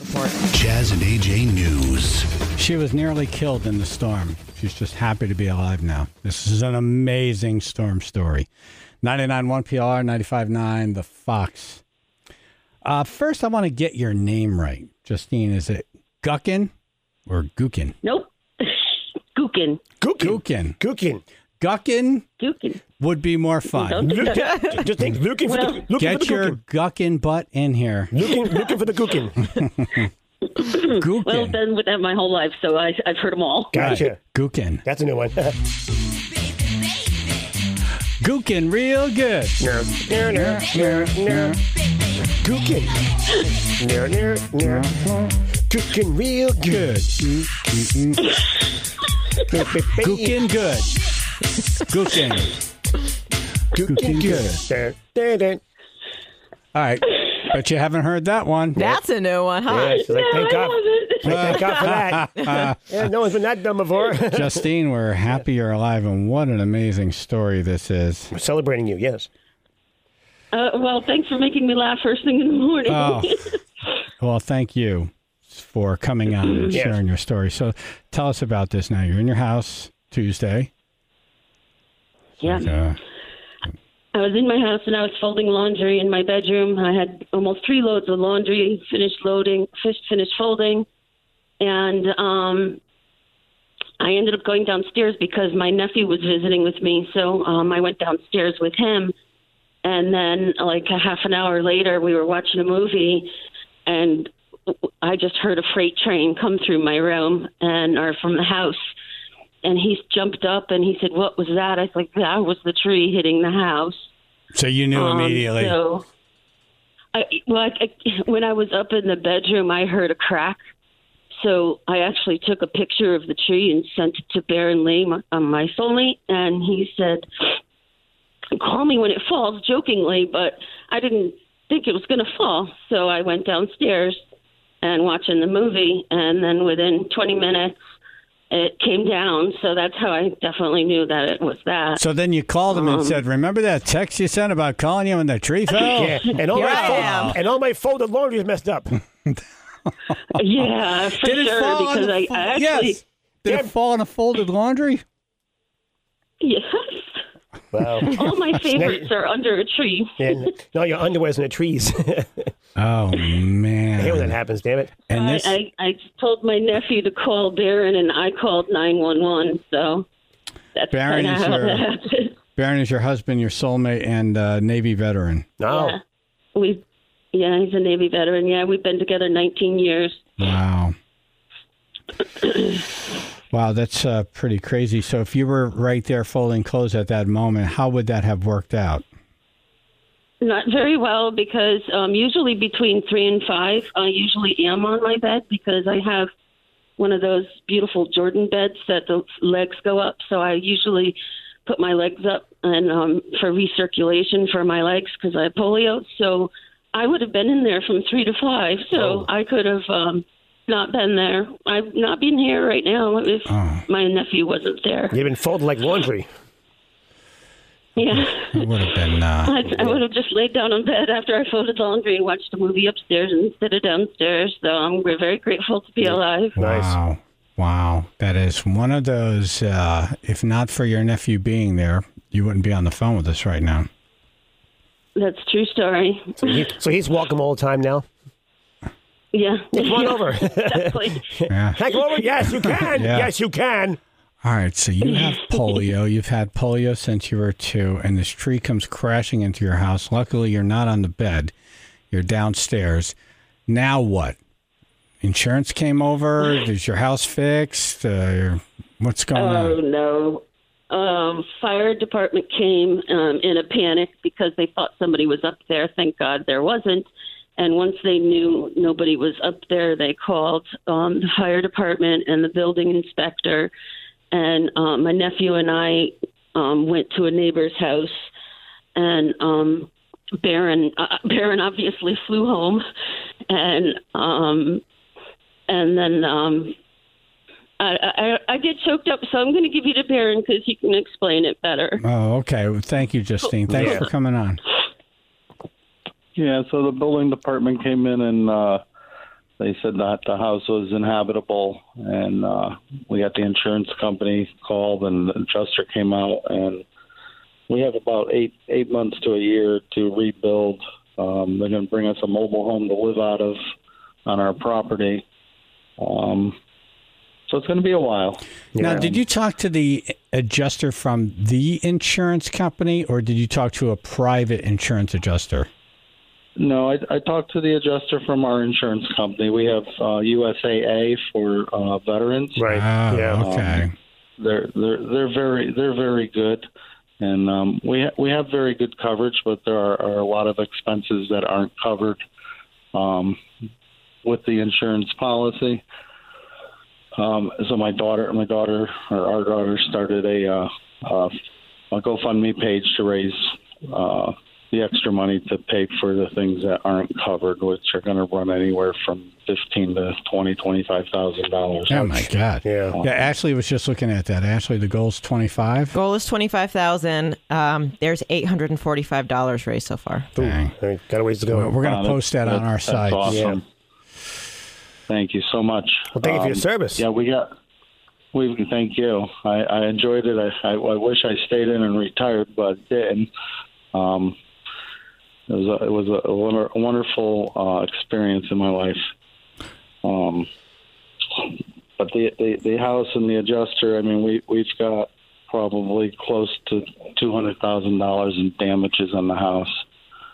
report. Chaz and AJ News. She was nearly killed in the storm. She's just happy to be alive now. This is an amazing storm story. 99.1 PR, 95.9 The Fox. First, I want to get your name right. Justine, is it Guckin or Gookin? Nope. Gookin. Gookin. Gookin. Guckin Gookin. would be more fun. Just think, looking for the Get your Guckin butt in here. Looking for the Gookin. Gookin. Well, I've been with that my whole life, so I've heard them all. Gotcha. Right. Gookin. That's a new one. Gookin real good. Gookin. Gookin real good. Gookin good. Gookin. Gookin good. All right. But you haven't heard that one. That's a new one, huh? Yeah, she's like, I thank God. love it. Thank God for that. Yeah, no one's been that dumb before. Justine, we're happy you're alive, and what an amazing story this is. We're celebrating you, yes. Well, thanks for making me laugh first thing in the morning. Oh. Well, thank you for coming on and Yes. sharing your story. So tell us about this now. You're in your house Tuesday. Yeah. I was in my house and I was folding laundry in my bedroom. I had almost 3 loads of laundry, finished folding. And I ended up going downstairs because my nephew was visiting with me. So I went downstairs with him. And then like a half an hour later, we were watching a movie and I just heard a freight train come through my room or from the house. And he jumped up and he said, "What was that?" I was like, "That was the tree hitting the house." So you knew immediately. So, when I was up in the bedroom, I heard a crack. So I actually took a picture of the tree and sent it to Baron Lee, my soulmate, and he said, "Call me when it falls," jokingly, but I didn't think it was going to fall. So I went downstairs and watching the movie, and then within 20 minutes, it came down, so that's how I definitely knew that it was that. So then you called him and said, "Remember that text you sent about calling you when the tree fell?" Yeah, and all my folded laundry is messed up. Yeah, for Did it sure, fall because on I the actually... Yes. Did it fall on a folded laundry? Yes. Wow. All my favorites are under a tree. And no, your underwear's in the trees. Oh, I man. hate when that happens, damn it. And this, I told my nephew to call Baron, and I called 911, so that's Baron kind of is how your- that happened. Baron is your husband, your soulmate, and Navy veteran. No. Yeah, he's a Navy veteran. Yeah, we've been together 19 years. Wow. Wow, that's pretty crazy. So if you were right there folding clothes at that moment, how would that have worked out? Not very well, because usually between 3 and 5, I usually am on my bed because I have one of those beautiful Jordan beds that the legs go up. So I usually put my legs up and for recirculation for my legs because I have polio. So I would have been in there from 3 to 5. So I could have not been there. I've not been here right now if my nephew wasn't there. You've been folded like laundry. Yeah. It would have been... I would have just laid down on bed after I folded laundry and watched a movie upstairs instead of downstairs. So I'm very grateful to be alive. Wow. Wow. That is one of those, if not for your nephew being there, you wouldn't be on the phone with us right now. That's a true story. So he's welcome all the time now? Yeah. Come on over. Exactly. Yeah. Can I go over? Yes, you can. Yeah. Yes, you can. All right, so you have polio. You've had polio since you were 2, and this tree comes crashing into your house. Luckily, you're not on the bed. You're downstairs. Now what? Insurance came over? Is your house fixed? What's going on? Oh, no. Fire department came in a panic because they thought somebody was up there. Thank God there wasn't. And once they knew nobody was up there, they called the fire department and the building inspector. And my nephew and I went to a neighbor's house, and Baron obviously flew home, and then I get choked up, so I'm going to give you to Baron because he can explain it better. Oh, okay. Well, thank you, Justine. Thanks for coming on. Yeah, so the building department came in and they said that the house was inhabitable, and we had the insurance company called, and the adjuster came out, and we have about eight months to a year to rebuild. They're going to bring us a mobile home to live out of on our property. So it's going to be a while. Now, did you talk to the adjuster from the insurance company, or did you talk to a private insurance adjuster? No, I talked to the adjuster from our insurance company. We have USAA for veterans. Right. Oh, yeah. okay. They're very good, and we have very good coverage, but there are a lot of expenses that aren't covered with the insurance policy. So our daughter started a GoFundMe page to raise the extra money to pay for the things that aren't covered, which are going to run anywhere from $15,000 to $25,000. Oh my God! Yeah. Ashley was just looking at that. Ashley, the goal's 25. Goal is $25,000. There's $845 raised so far. Dang. Got a ways to go. We're going to post that on our site. That's awesome. Yeah. Thank you so much. Well, thank you for your service. Yeah, thank you. I enjoyed it. I wish I stayed in and retired, but didn't. It was a wonderful experience in my life. But the house and the adjuster, I mean, we've got probably close to $200,000 in damages on the house.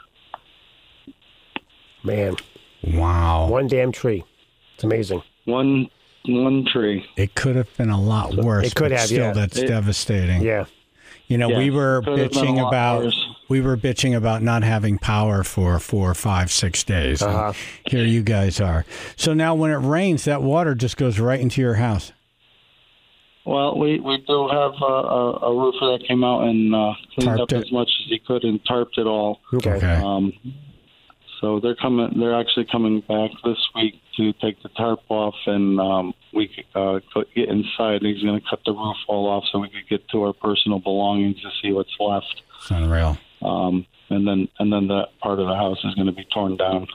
Man. Wow. One damn tree. It's amazing. One tree. It could have been a lot worse. It could but have, still, yeah. that's devastating. Yeah. You know, Yeah, we were could have been a lot bitching about not having power for 4, 5, 6 days. And Uh-huh. here you guys are. So now when it rains, that water just goes right into your house. Well, we do have a roofer that came out and cleaned up as much as he could and tarped it all. Okay. So they're actually coming back this week to take the tarp off, and we could get inside. He's going to cut the roof all off so we could get to our personal belongings to see what's left. It's unreal. And then that part of the house is going to be torn down.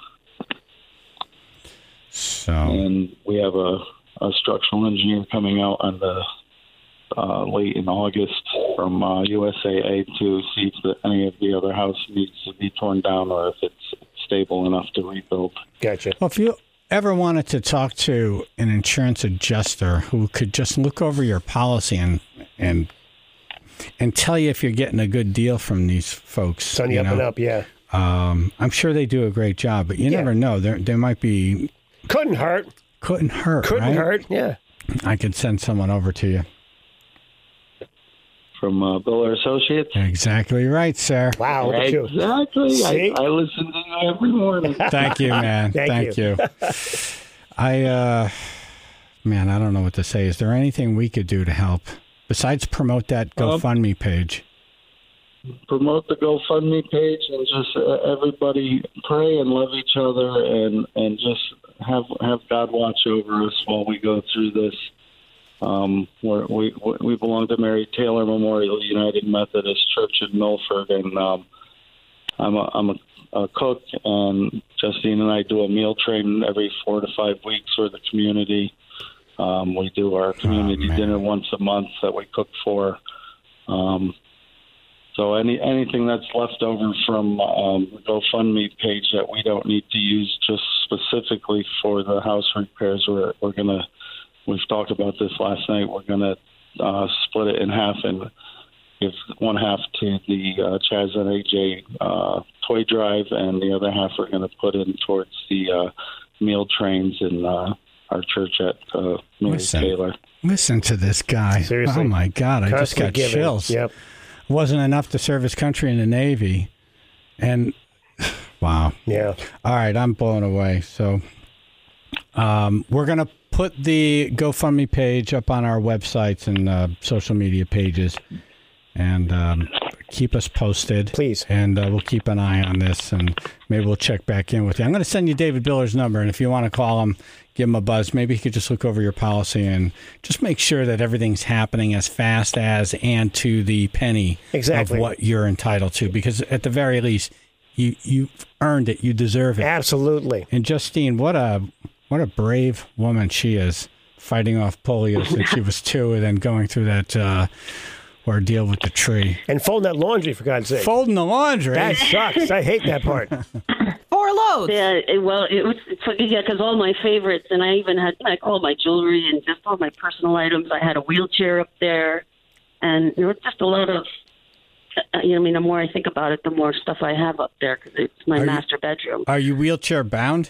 So And we have a structural engineer coming out on the late in August from USAA to see if any of the other house needs to be torn down or if it's stable enough to rebuild. Gotcha. Well, if you ever wanted to talk to an insurance adjuster who could just look over your policy and tell you if you're getting a good deal from these folks, Sun you up and up, yeah. I'm sure they do a great job, but you never know. There might be... Couldn't hurt. Couldn't hurt, Couldn't right? hurt, yeah. I could send someone over to you. From Biller Associates. Exactly right, sir. Wow, look at you. Exactly. See? I listen to you every morning. Thank you, man. Thank you. I don't know what to say. Is there anything we could do to help besides promote that GoFundMe page? Promote the GoFundMe page and just everybody pray and love each other and just have God watch over us while we go through this. We belong to Mary Taylor Memorial United Methodist Church in Milford, and I'm a cook, and Justine and I do a meal train every 4 to 5 weeks for the community. We do our community dinner once a month that we cook for. So anything that's left over from the GoFundMe page that we don't need to use just specifically for the house repairs, we're gonna. We've talked about this last night. We're gonna split it in half and give one half to the Chaz and AJ toy drive, and the other half we're gonna put in towards the meal trains in our church at Mary Taylor. Listen to this guy. Seriously. Oh my God! I just got Constantly giving. chills. Yep. Wasn't enough to serve his country in the Navy, and wow. Yeah. All right, I'm blown away. So we're going to put the GoFundMe page up on our websites and social media pages, and keep us posted. Please. And we'll keep an eye on this, and maybe we'll check back in with you. I'm going to send you David Biller's number, and if you want to call him, give him a buzz. Maybe he could just look over your policy and just make sure that everything's happening as fast as and to the penny Exactly. of what you're entitled to. Because at the very least, you've earned it. You deserve it. Absolutely. And Justine, what a What a brave woman she is, fighting off polio since she was 2 and then going through that ordeal with the tree. And folding that laundry, for God's sake. Folding the laundry. That sucks. I hate that part. 4 loads. Yeah, it was because all my favorites, and I even had like all my jewelry and just all my personal items. I had a wheelchair up there, and there was just a lot of. The more I think about it, the more stuff I have up there because it's my master bedroom. Are you wheelchair bound?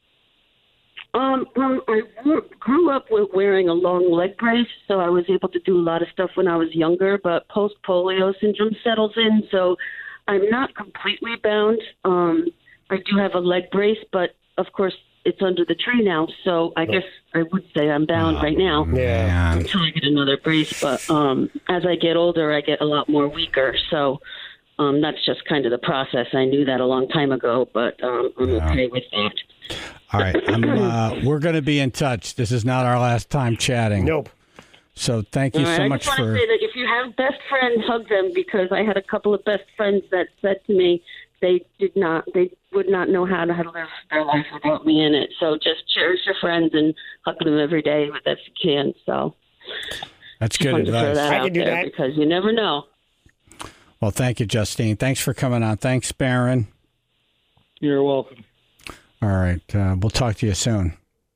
I grew up with wearing a long leg brace, so I was able to do a lot of stuff when I was younger. But post-polio syndrome settles in, so I'm not completely bound. I do have a leg brace, but of course it's under the tree now, so I guess I would say I'm bound right now until I get another brace. But as I get older, I get a lot more weaker, so that's just kind of the process. I knew that a long time ago, but I'm okay with that. All right, we're going to be in touch. This is not our last time chatting. Nope. So thank you so much I just want to say that if you have best friends, hug them, because I had a couple of best friends that said to me they would not know how to live their life without me in it. So just cherish your friends and hug them every day if you can. So that's good advice. I can do that because you never know. Well, thank you, Justine. Thanks for coming on. Thanks, Baron. You're welcome. All right. We'll talk to you soon.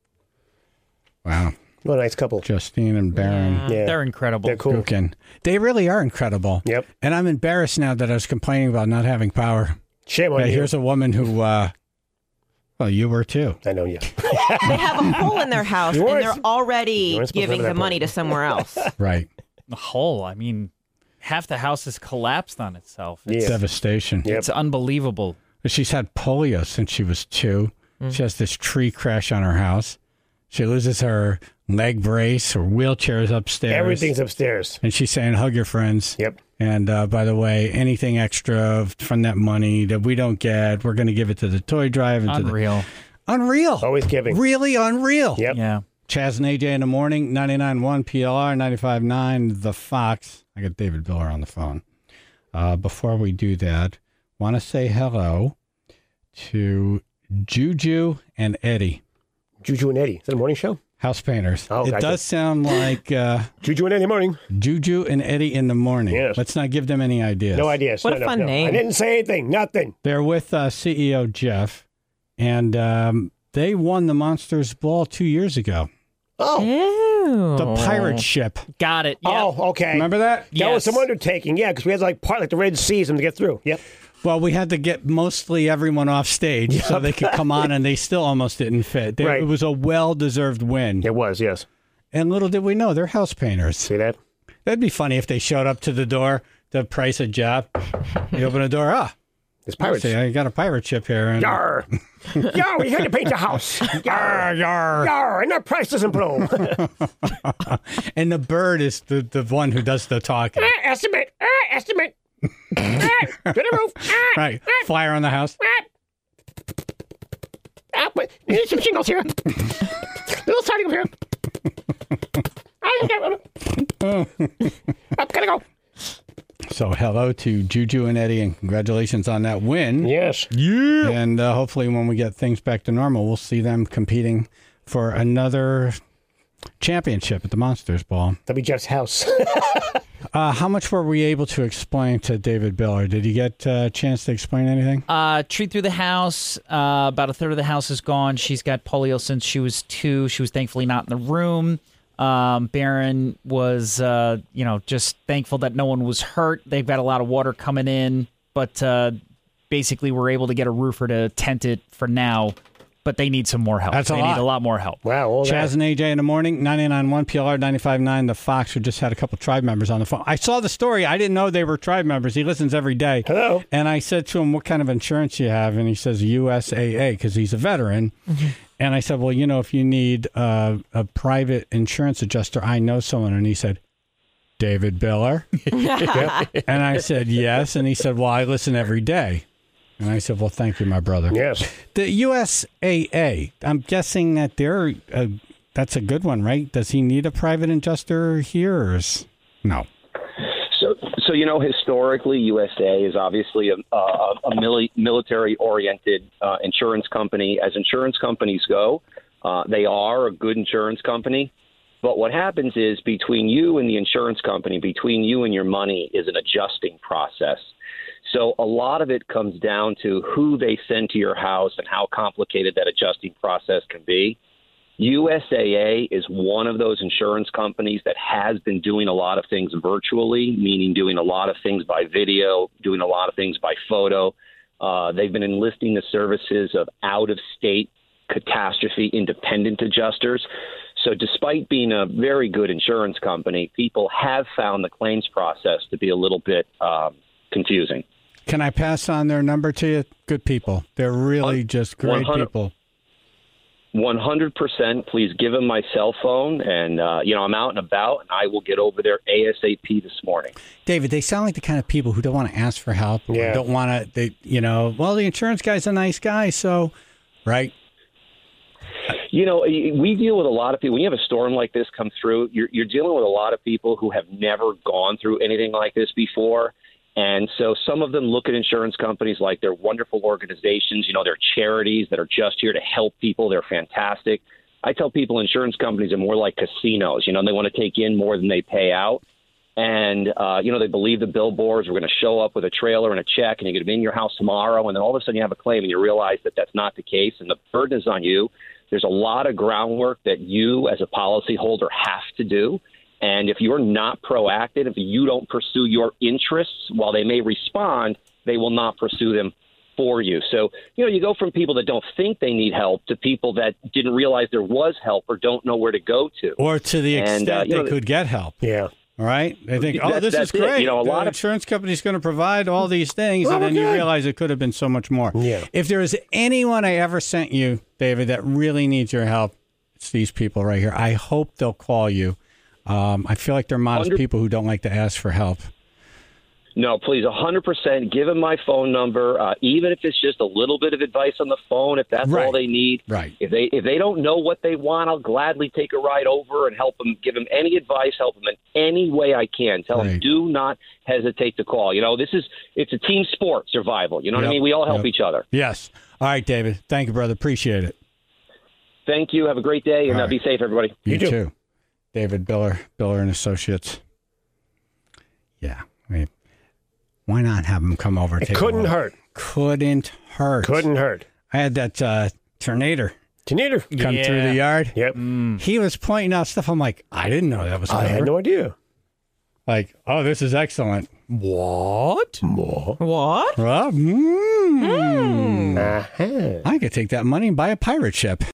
Wow. What a nice couple. Justine and Baron. Yeah. They're incredible. They're cool. Cooking. They really are incredible. Yep. And I'm embarrassed now that I was complaining about not having power. Shame on you. Here's a woman who, well, you were too. I know you. They have a hole in their house, and they're already giving the money to somewhere else. Right. The hole. I mean, half the house has collapsed on itself. It's devastation. It's unbelievable. She's had polio since she was 2. She has this tree crash on her house. She loses her leg brace. Her wheelchair's upstairs. Everything's upstairs. And she's saying, hug your friends. Yep. And by the way, anything extra from that money that we don't get, we're going to give it to the toy drive. And Unreal. Unreal. Always giving. Really unreal. Yep. Yeah. Chaz and AJ in the morning, 99.1 PLR, 95.9 The Fox. I got David Biller on the phone. Before we do that, want to say hello to Juju and Eddie. Juju and Eddie. Is that a morning show? House painters. Oh, it gotcha. does sound like Juju and Eddie morning. Juju and Eddie in the morning. Yes. Let's not give them any ideas. No ideas. What a fun name. I didn't say anything. Nothing. They're with CEO Jeff, and they won the Monsters Ball 2 years ago. Oh. Ew. The pirate ship. Got it. Yep. Oh, okay. Remember that? That was some undertaking, because we had like the Red Seas to get through. Yep. Well, we had to get mostly everyone off stage so they could come on, and they still almost didn't fit. Right. It was a well-deserved win. It was, yes. And little did we know, they're house painters. See that? That'd be funny if they showed up to the door to price a job. You open the door, It's pirates. See, I got a pirate ship here. And Yar! Yar, we had to paint the house. Yar! Yar. Yar! And our price doesn't blow. And the bird is the one who does the talking. Estimate! Estimate! To the roof! Right. Flyer on the house. But you need some shingles here. Little siding over here. Gotta go. So hello to Juju and Eddie, and congratulations on that win. Yes. Yeah. And hopefully when we get things back to normal, we'll see them competing for another championship at the Monsters Ball. That'll be Jeff's house. How much were we able to explain to David Biller? Did he get a chance to explain anything? Tree through the house. About a third of the house is gone. She's got polio since she was 2. She was thankfully not in the room. Baron was, just thankful that no one was hurt. They've got a lot of water coming in, but basically we're able to get a roofer to tent it for now. But they need some more help. They need a lot more help. Wow. All Chaz and AJ in the morning, 99.1 PLR, 95.9 The Fox, who just had a couple tribe members on the phone. I saw the story. I didn't know they were tribe members. He listens every day. Hello. And I said to him, what kind of insurance you have? And he says USAA, because he's a veteran. Mm-hmm. And I said, well, if you need a private insurance adjuster, I know someone. And he said, David Biller? And I said, yes. And he said, well, I listen every day. And I said, well, thank you, my brother. Yes. The USAA, I'm guessing that that's a good one, right? Does he need a private adjuster here or no? So historically, USAA is obviously a military-oriented insurance company. As insurance companies go, They are a good insurance company. But what happens is between you and the insurance company, between you and your money is an adjusting process. So a lot of it comes down to who they send to your house and how complicated that adjusting process can be. USAA is one of those insurance companies that has been doing a lot of things virtually, meaning doing a lot of things by video, doing a lot of things by photo. They've been enlisting the services of out-of-state catastrophe independent adjusters. So despite being a very good insurance company, people have found the claims process to be a little bit confusing. Can I pass on their number to you? Good people. They're really just great people. 100%. Please give them my cell phone, and I'm out and about, and I will get over there ASAP this morning. David, they sound like the kind of people who don't want to ask for help. Yeah. Don't want to. Well, the insurance guy's a nice guy, so right. We deal with a lot of people. When you have a storm like this come through, you're dealing with a lot of people who have never gone through anything like this before. And so some of them look at insurance companies like they're wonderful organizations. They're charities that are just here to help people. They're fantastic. I tell people insurance companies are more like casinos. They want to take in more than they pay out. And, they believe the billboards are going to show up with a trailer and a check and you're going to be in your house tomorrow. And then all of a sudden you have a claim and you realize that that's not the case. And the burden is on you. There's a lot of groundwork that you as a policyholder have to do. And if you're not proactive, if you don't pursue your interests, while they may respond, they will not pursue them for you. So, you go from people that don't think they need help to people that didn't realize there was help or don't know where to go to. Or to the extent they could get help. Yeah. All right? They think, this is great. A lot of insurance company's going to provide all these things, and then you realize it could have been so much more. Yeah. If there is anyone I ever sent you, David, that really needs your help, it's these people right here. I hope they'll call you. I feel like they're modest people who don't like to ask for help. No, please, 100%. Give them my phone number, even if it's just a little bit of advice on the phone, if that's all they need. Right. If they don't know what they want, I'll gladly take a ride over and help them, give them any advice, help them in any way I can. Tell them, do not hesitate to call. It's a team sport, survival. You know what I mean? We all help each other. Yes. All right, David. Thank you, brother. Appreciate it. Thank you. Have a great day, and be safe, everybody. You too. David Biller and Associates. Yeah. Why not have them come over? It couldn't hurt. Couldn't hurt. I had that tornado come through the yard. Yep. He was pointing out stuff. I'm like, I didn't know that was clever. I had no idea. Like, this is excellent. What? What? Well, I could take that money and buy a pirate ship.